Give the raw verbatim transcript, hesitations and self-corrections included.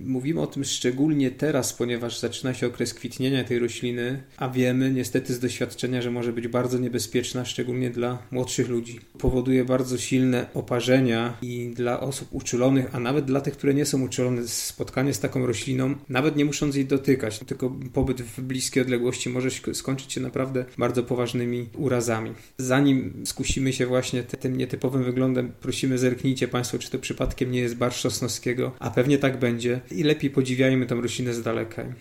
Mówimy o tym szczególnie teraz, ponieważ zaczyna się okres kwitnienia tej rośliny, a wiemy niestety z doświadczenia, że może być bardzo niebezpieczna, szczególnie dla młodszych ludzi. Powoduje bardzo silne oparzenia i dla osób uczulonych, a nawet dla tych, które nie są uczulone, spotkanie z taką rośliną, nawet nie musząc jej dotykać, tylko pobyt w bliskiej odległości może skończyć się naprawdę bardzo poważnymi urazami. Zanim skusimy się właśnie tym nietypowym wyglądem, prosimy, zerknijcie Państwo, czy to przypadkiem nie jest barszcz sosnowskiego, a pewnie tak będzie, i lepiej podziwiajmy tę roślinę z daleka.